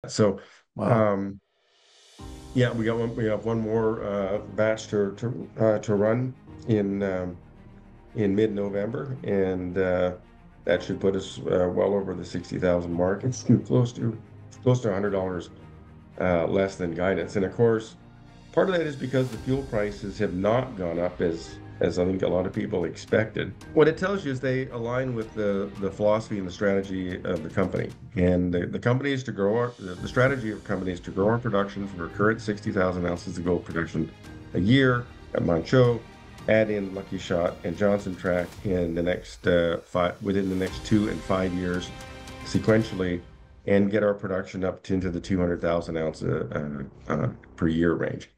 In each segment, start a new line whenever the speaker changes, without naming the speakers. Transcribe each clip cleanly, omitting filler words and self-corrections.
So,
Wow.
um, yeah, we have one more batch to run in in mid-November, and that should put us well over the 60,000 mark. It's close to $100 less than guidance. And of course, part of that is because the fuel prices have not gone up as I think a lot of people expected. What it tells you is they align with the philosophy and the strategy of the company. And the company is to grow the strategy of the company is to grow our production from our current 60,000 ounces of gold production a year at Manh Choh, add in Lucky Shot and Johnson Tract in the next within the next 2 and 5 years sequentially, and get our production up to into the 200,000 ounce per year range.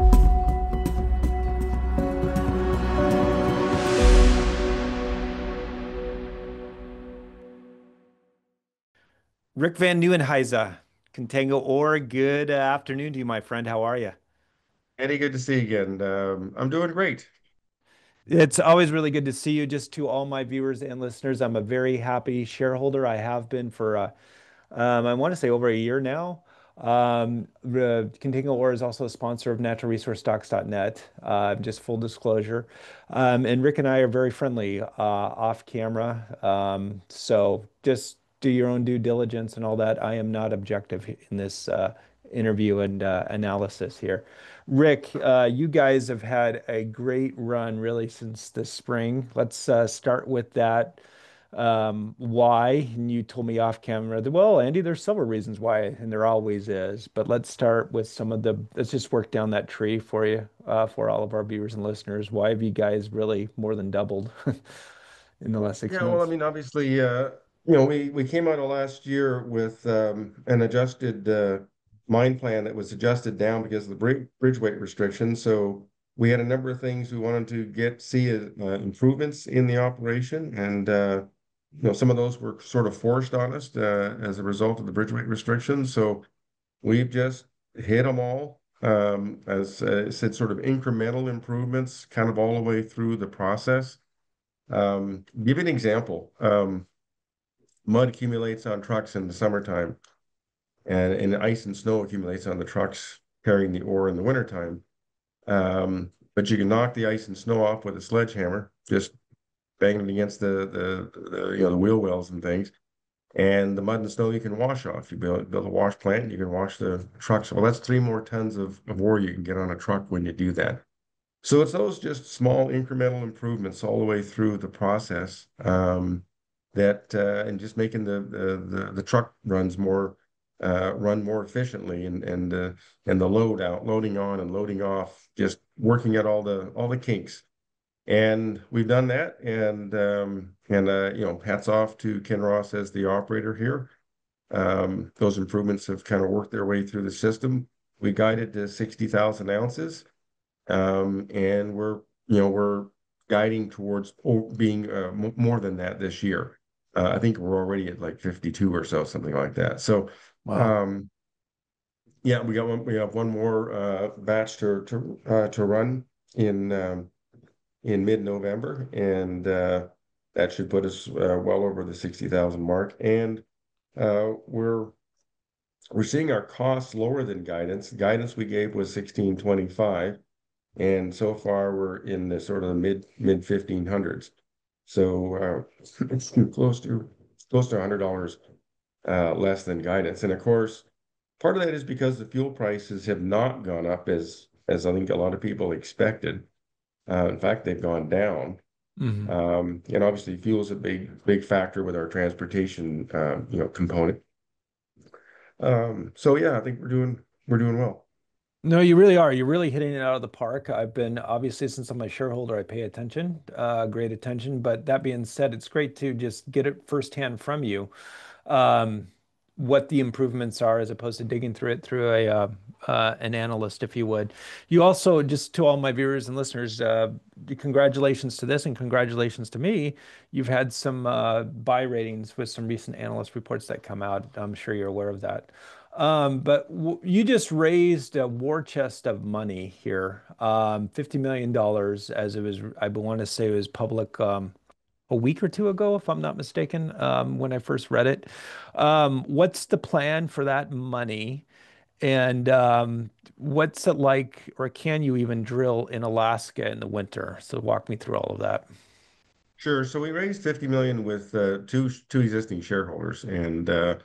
Rick Van Nieuwenhuizen, Contango Ore, good afternoon to you, my friend. How are you?
Eddie, good to see you again. I'm doing great.
It's always really good to see you. Just to all my viewers and listeners, I'm a very happy shareholder. I have been for, I want to say over a year now. Contango Ore is also a sponsor of naturalresourcestocks.net, just full disclosure. And Rick and I are very friendly off camera. So just do your own due diligence and all that. I am not objective in this interview and analysis here. Rick, you guys have had a great run really since the spring. Let's start with that. Why? And you told me off camera that, well, Andy, there's several reasons why, and there always is. But let's start with let's just work down that tree for you, for all of our viewers and listeners. Why have you guys really more than doubled in the last six
Yeah, well, I
months?
mean, obviously, we came out of last year with an adjusted mine plan that was adjusted down because of the bridge weight restrictions. So we had a number of things we wanted to see improvements in the operation, and some of those were sort of forced on us as a result of the bridge weight restrictions. So we've just hit them all, as said, sort of incremental improvements, kind of all the way through the process. Give you an example. Mud accumulates on trucks in the summertime, and ice and snow accumulates on the trucks carrying the ore in the wintertime. But you can knock the ice and snow off with a sledgehammer, just banging it against the wheel wells and things. And the mud and snow you can wash off. You build a wash plant, and you can wash the trucks. Well, that's 3 more tons of ore you can get on a truck when you do that. So it's those just small incremental improvements all the way through the process, that and just making the truck run more efficiently, and the loading on and loading off, just working at all the kinks. And we've done that, and hats off to Ken Ross as the operator here. Those improvements have kind of worked their way through the system. We guided to 60,000 ounces. And we're guiding towards being more than that this year. I think we're already at like 52 or so, something like that. So,
Wow.
um, yeah, we have one more batch to run in in mid-November, and that should put us well over the 60,000 mark. And uh, we're we're seeing our costs lower than guidance. Guidance we gave was 1625. And so far we're in the sort of the mid 1500s. So it's close to $100 less than guidance. And of course, part of that is because the fuel prices have not gone up as I think a lot of people expected. In fact, they've gone down.
Mhm.
And obviously, fuel is a big factor with our transportation component. So yeah, I think we're doing well.
No, you really are. You're really hitting it out of the park. I've been obviously since I'm a shareholder, I pay attention, great attention. But that being said, it's great to just get it firsthand from you, um, what the improvements are, as opposed to digging through it through a an analyst, if you would. You also, just to all my viewers and listeners, congratulations to this and congratulations to me. You've had some buy ratings with some recent analyst reports that come out. I'm sure you're aware of that. But w You just raised a war chest of money here, $50 million, as it was, I want to say it was public. a week or two ago, if I'm not mistaken, when I first read it. What's the plan for that money? And what's it like, or can you even drill in Alaska in the winter? So walk me through all of that.
Sure. So we raised 50 million with two existing shareholders, and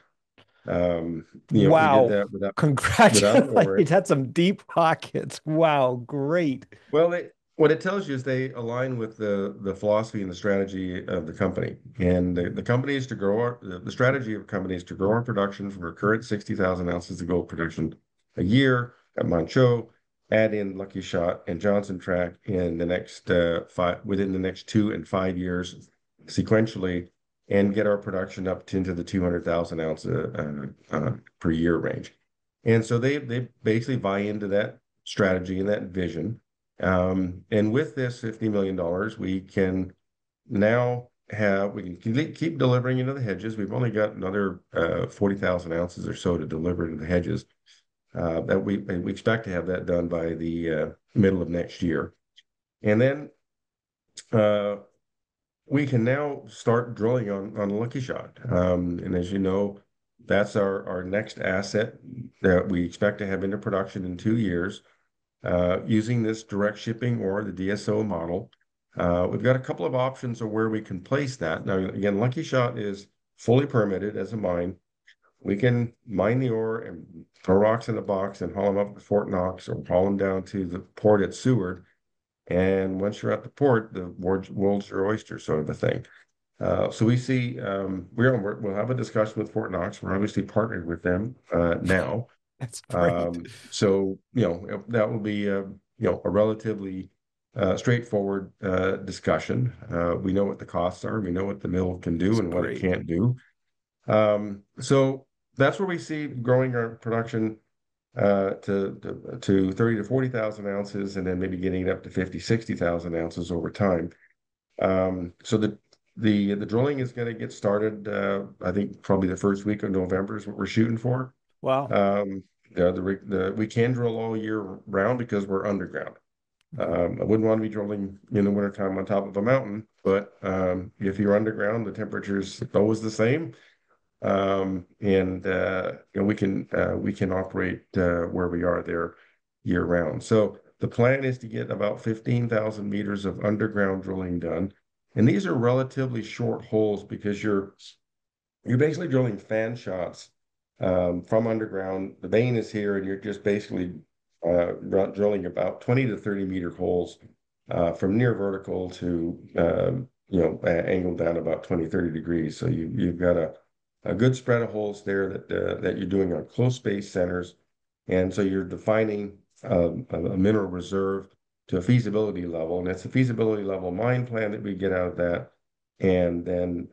we did
Wow.
that without an
Congratulations.
ORIC.
That's some deep pockets. Wow. Great.
Well, what it tells you is they align with the philosophy and the strategy of the company. And the company is to grow the strategy of the company is to grow our production from our current 60,000 ounces of gold production a year at Manh Choh, add in Lucky Shot and Johnson Tract in the next within the next 2 and 5 years sequentially, and get our production up into the 200,000 ounce per year range. And so they basically buy into that strategy and that vision. And with this $50 million, we can now we can keep delivering into the hedges. We've only got another 40,000 ounces or so to deliver into the hedges. That we expect to have that done by the middle of next year. And then uh, we can now start drilling on Lucky Shot. And as you know, that's our next asset that we expect to have into production in 2 years using this direct shipping or the DSO model. We've got a couple of options of where we can place that. Now, again, Lucky Shot is fully permitted as a mine. We can mine the ore and throw rocks in a box and haul them up to Fort Knox or haul them down to the port at Seward. And once you're at the port, the world's your oyster, sort of a thing. So we see we'll have a discussion with Fort Knox. We're obviously partnered with them now.
That's great.
So, that will be a relatively straightforward discussion. We know what the costs are. We know what the mill can do
That's
and what it
great.
can't do. So that's where we see growing our production to 30 to 40,000 ounces, and then maybe getting it up to 50, 60,000 ounces over time. So the drilling is going to get started. I think probably the first week of November is what we're shooting for.
Wow.
Um, we can drill all year round because we're underground.
Mhm.
I wouldn't want to be drilling in the wintertime on top of a mountain, but if you're underground, the temperature is always the same. And we can operate where we are there year round. So the plan is to get about 15,000 meters of underground drilling done. And these are relatively short holes because you're basically drilling fan shots from underground. The vein is here, and you're just basically drilling about 20 to 30 meter holes from near vertical to angled down about 20, 30 degrees. So you've got a good spread of holes there that you're doing on close space centers, and so you're defining a mineral reserve to a feasibility level, and it's a feasibility level mine plan that we get out of that, and then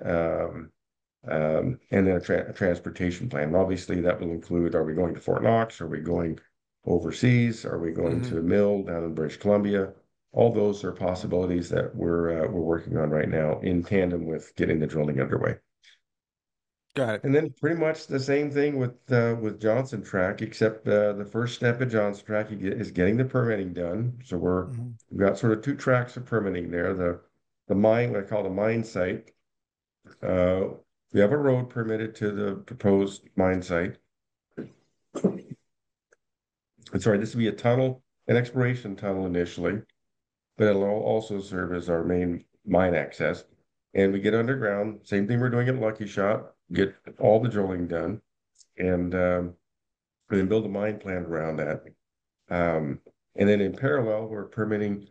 a transportation plan. And obviously, that will include: are we going to Fort Knox? Are we going overseas? Are we going
Hmm.
to a mill down in British Columbia? All those are possibilities that we're working on right now in tandem with getting the drilling underway.
Got it.
And then pretty much the same thing with Johnson Tract, except the first step at Johnson Tract is getting the permitting done. So
Mhm.
we've got sort of two tracks of permitting there. The mine, what I call the mine site. Uh, we have a road permitted to the proposed mine site. And sorry, this will be a tunnel, an exploration tunnel initially, but it'll also serve as our main mine access. And we get underground, same thing we're doing at Lucky Shot, get all the drilling done, and then build a mine plan around that. Um, and then in parallel, we're permitting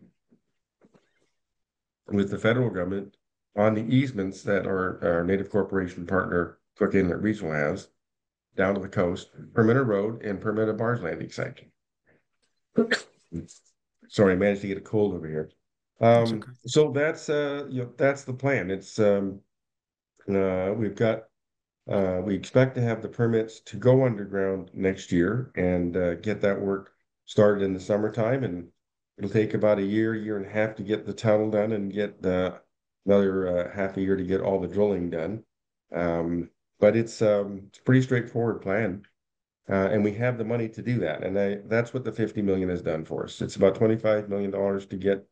with the federal government on the easements that our Native Corporation partner Cook Inlet Regional has down to the coast, permit a road and permit a barge landing site. Sorry, I managed to get a cold over here.
That's okay.
So that's the plan. It's we've got we expect to have the permits to go underground next year and get that work started in the summertime. And it'll take about a year, year and a half to get the tunnel done and get another half a year to get all the drilling done. Um, but it's a pretty straightforward plan. And we have the money to do that. And that's what the 50 million has done for us. It's about $25 million to get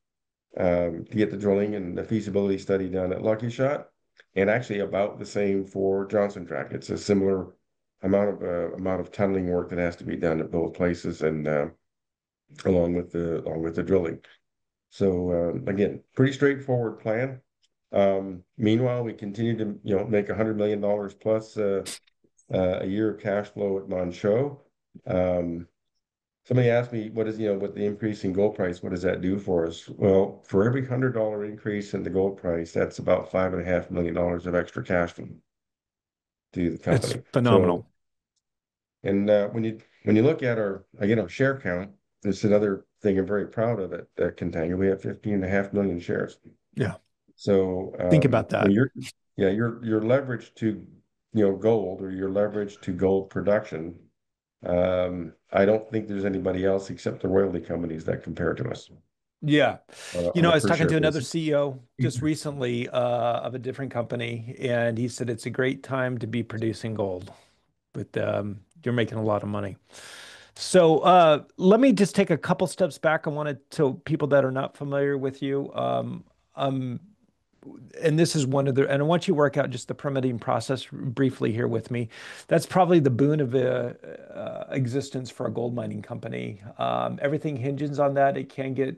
to get the drilling and the feasibility study done at Lucky Shot, and actually about the same for Johnson Tract. It's a similar amount of tunneling work that has to be done at both places, and along with the drilling. So again, pretty straightforward plan. Meanwhile, we continue to make $100 million plus a year of cash flow at Manh Choh. Um, Somebody asked me, what is, with the increase in gold price, what does that do for us? Well, for every $100 increase in the gold price, that's about $5.5 million of extra cash flow to the
It's
company. So,
phenomenal.
and when you look at our share count, it's another thing I'm very proud of at Contango. We have 15.5 million shares.
Yeah.
So,
Think about that.
your leverage to, gold, or your leverage to gold production. I don't think there's anybody else except the royalty companies that compare to us
Yeah.
on a
I was
per
talking
share
to another
basis.
CEO just recently of a different company, and he said it's a great time to be producing gold, but you're making a lot of money. So let me just take a couple steps back. I wanted to people that are not familiar with you. Um, and this is one of the, and I want you to work out just the permitting process briefly here with me. That's probably the boon of existence for a gold mining company. Everything hinges on that. It can get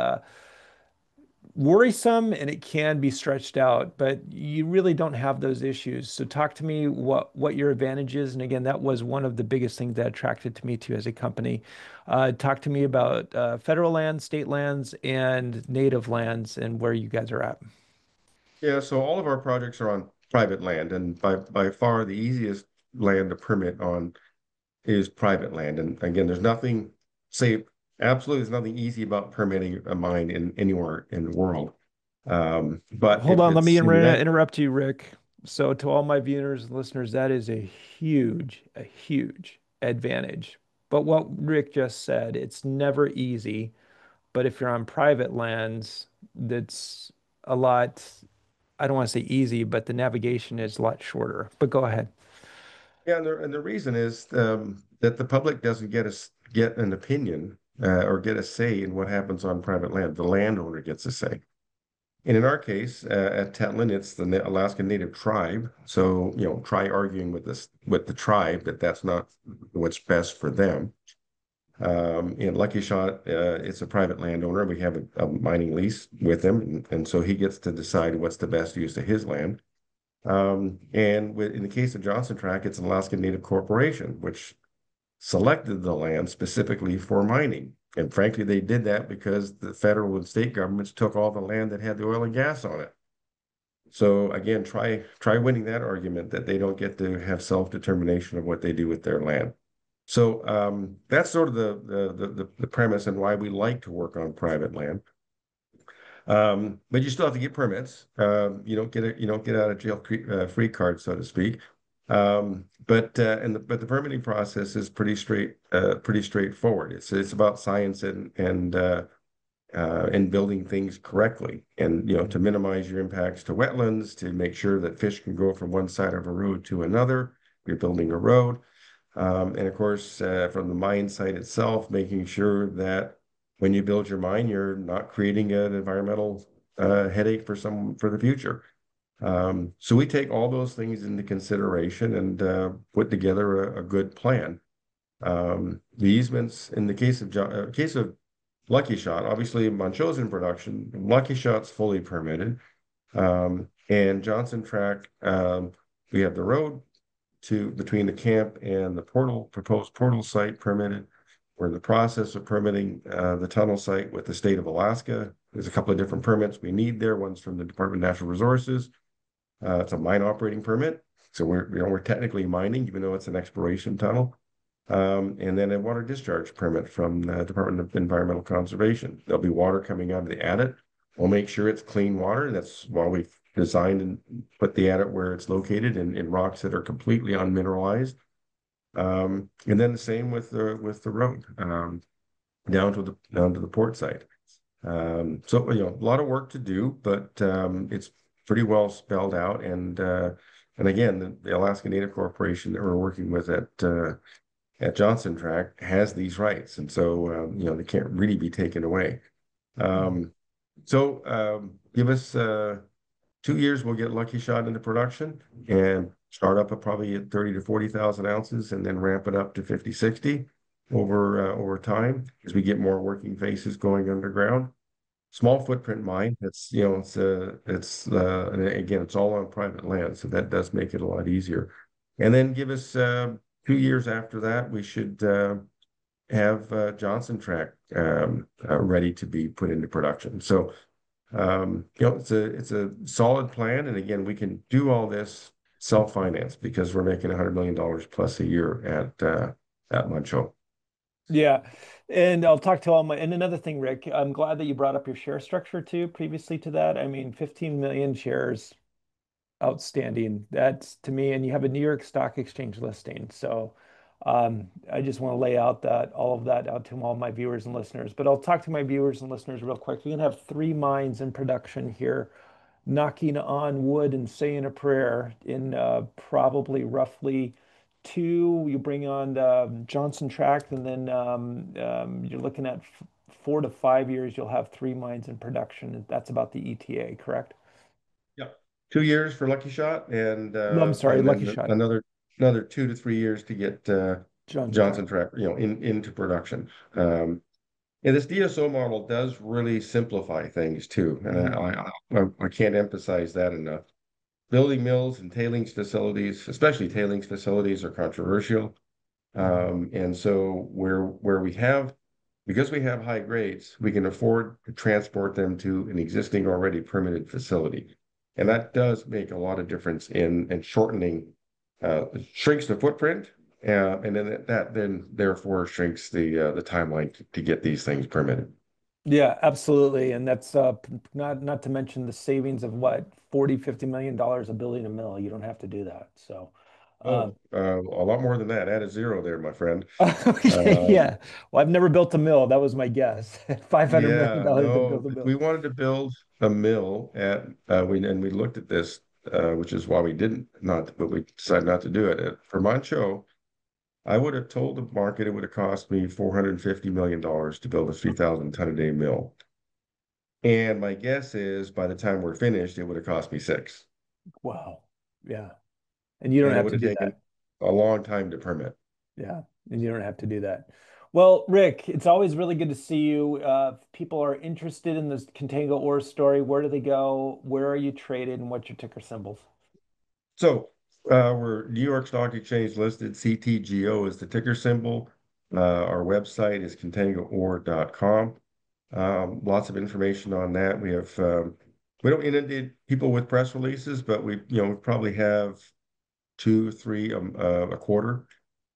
worrisome and it can be stretched out, but you really don't have those issues. So talk to me what your advantage is. And again, that was one of the biggest things that attracted to me too as a company. Talk to me about federal lands, state lands, and native lands and where you guys are at.
Yeah, so all of our projects are on private land, and by far the easiest land to permit on is private land. And again, say absolutely, there's nothing easy about permitting a mine in anywhere in the world. But
Hold
if
on, let me
it's in the next,
interrupt you, Rick. So to all my viewers and listeners, that is a huge advantage. But what Rick just said, it's never easy. But if you're on private lands, that's a lot, I don't want to say easy, but the navigation is a lot shorter. But go ahead.
yeah, and the reason is that the public doesn't get an opinion or get a say in what happens on private land. The landowner gets a say. And in our case, at Tetlin, it's the Alaska Native tribe. So, try arguing with the tribe that that's not what's best for them. In Lucky Shot, it's a private landowner. We have a mining lease with him, and so he gets to decide what's the best use of his land. In the case of Johnson Tract, it's an Alaska Native Corporation, which selected the land specifically for mining. And frankly, they did that because the federal and state governments took all the land that had the oil and gas on it. So again, try winning that argument that they don't get to have self-determination of what they do with their land. So that's sort of the premise and why we like to work on private land. But you still have to get permits. You don't get out of jail free card, so to speak. But the permitting process is pretty straightforward. It's about science and building things correctly, and to minimize your impacts to wetlands, to make sure that fish can go from one side of a road to another. You're building a road. And of course, from the mine site itself, making sure that when you build your mine, you're not creating an environmental headache for the future. So we take all those things into consideration and put together a good plan. The easements in the case of Lucky Shot, obviously Manh Choh's in production. Lucky Shot's fully permitted. And Johnson Tract, we have the road between the camp and the proposed portal site permitted. We're in the process of permitting the tunnel site with the state of Alaska. There's a couple of different permits we need there. One's from the Department of Natural Resources. It's a mine operating permit. So we're technically mining, even though it's an exploration tunnel. And then a water discharge permit from the Department of Environmental Conservation. There'll be water coming out of the adit. We'll make sure it's clean water. That's why we've designed and put the adit where it's located in rocks that are completely unmineralized. And then the same with the road down to the port site. So a lot of work to do, but it's pretty well spelled out. And again, the Alaska Native Corporation that we're working with at Johnson Tract has these rights, and so they can't really be taken away. So give us 2 years, we'll get Lucky Shot into production and start up at probably at 30 to 40,000 ounces and then ramp it up to 50, 60 over time as we get more working faces going underground. Small footprint mine. And again, it's all on private land, so that does make it a lot easier. And then give us 2 years after that, we should have Johnson Tract ready to be put into production. So it's a solid plan, and again, we can do all this self-finance because we're making $100 million plus a year at Manh Choh.
Yeah. And I'll talk to all my, and another thing, Rick, I'm glad that you brought up your share structure too, previously to that. I mean, 15 million shares, outstanding. That's to me, and you have a New York Stock Exchange listing. So I just want to lay out that all of that out to all my viewers and listeners. But I'll talk to my viewers and listeners real quick. We're gonna have three mines in production here, knocking on wood and saying a prayer in probably roughly two. You bring on Johnson Tract, and then you're looking at 4 to 5 years. You'll have three mines in production. That's about the ETA, correct?
Yep. 2 years for Lucky Shot,
No, I'm sorry,
and
Lucky
then
Shot,
another 2 to 3 years to get
Johnson Tract.
Johnson Tract, into production. And this DSO model does really simplify things too, and
Mhm.
I can't emphasize that enough. Building mills and tailings facilities, especially tailings facilities, are controversial.
Mhm.
And so because we have high grades, we can afford to transport them to an existing already permitted facility. And that does make a lot of difference in shortening, shrinks the footprint, and then that then therefore shrinks the timeline to get these things permitted.
Yeah, absolutely. And that's not to mention the savings of what, 40, $50 million of building a mill. You don't have to do that. So um,
Oh, a lot more than that. Add a zero there, my friend.
yeah. Well, I've never built a mill. That was my guess. $500 million
Yeah,
dollars to
no,
build a
if
mill.
we wanted to build a mill we looked at this, which is why we didn't not, but we decided not to do it. For Manh Choh, I would have told the market it would have cost me $450 million to build a 3,000 ton a day mill. And my guess is by the time we're finished, it would have cost me six.
Wow. Yeah. And you don't
And it
have
would
to
have
do
taken
that.
a long time to permit.
Yeah. And you don't have to do that. Well, Rick, it's always really good to see you. If people are interested in this Contango ore story, where do they go? Where are you traded and what's your ticker symbols?
So we're New York Stock Exchange listed. CTGO is the ticker symbol. Our website is contangoore.com. Lots of information on that. We don't inundate people with press releases, but we probably have two, three a quarter.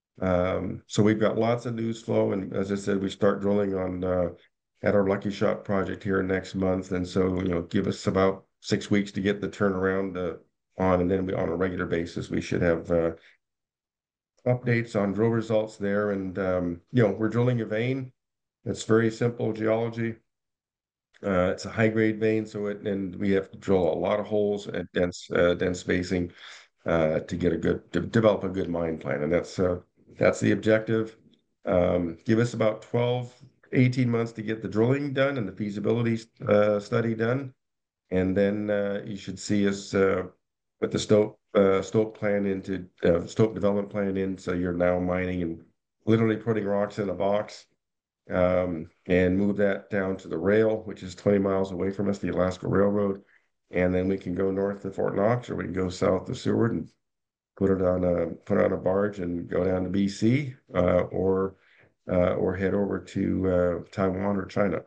So we've got lots of news flow, and as I said, we start drilling on at our Lucky Shot project here next month, and so give us about 6 weeks to get the turnaround on, and then on a regular basis we should have updates on drill results there, and we're drilling a vein. It's very simple geology. It's a high grade vein, and we have to drill a lot of holes at dense spacing to get to develop a good mine plan, and that's the objective. Give us about 12, 18 months to get the drilling done and the feasibility study done, and then you should see us put the stope development plan in. So you're now mining and literally putting rocks in a box, and move that down to the rail, which is 20 miles away from us, the Alaska Railroad. And then we can go north to Fort Knox, or we can go south to Seward and put on a barge and go down to BC, or head over to Taiwan or China.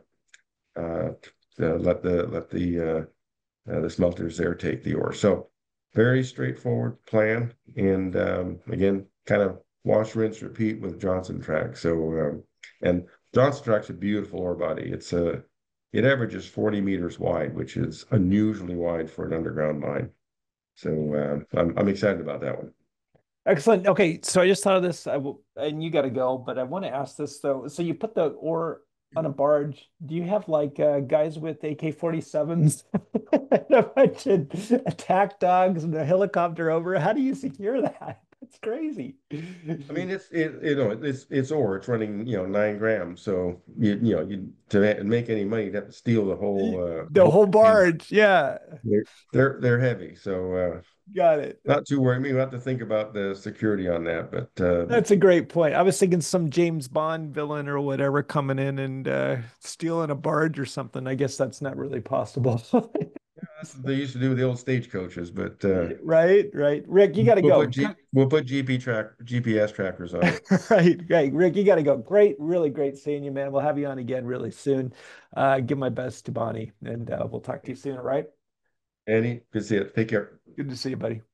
Let the smelters there take the ore. So very straightforward plan. And again, kind of wash, rinse, repeat with Johnson Tract. And Johnson Tract's a beautiful ore body. It averages 40 meters wide, which is unusually wide for an underground mine. So I'm excited about that one.
Excellent. Okay, so I just thought of this. And you got to go, but I want to ask this though. So you put the ore on a barge. Do you have like guys with AK-47s and a bunch of attack dogs and a helicopter over? How do you secure that? It's crazy.
I mean, it's ore. It's running 9 grams. So you to make any money, you'd have to steal the
The
whole
whole
container.
barge. Yeah.
They're heavy. So
Got it.
not too worried. I mean, we have to think about the security on that, but
That's a great point. I was thinking some James Bond villain or whatever coming in and stealing a barge or something. I guess that's not really possible.
that's what they used to do with the old stagecoaches. But
Right, right. Rick, you got to go.
we'll put GPS trackers on it.
Right, right. Rick, you got to go. Great, really great seeing you, man. We'll have you on again really soon. Give my best to Bonnie, and we'll talk to you soon, all right?
Andy, good to see it. Take care.
Good to see you, buddy.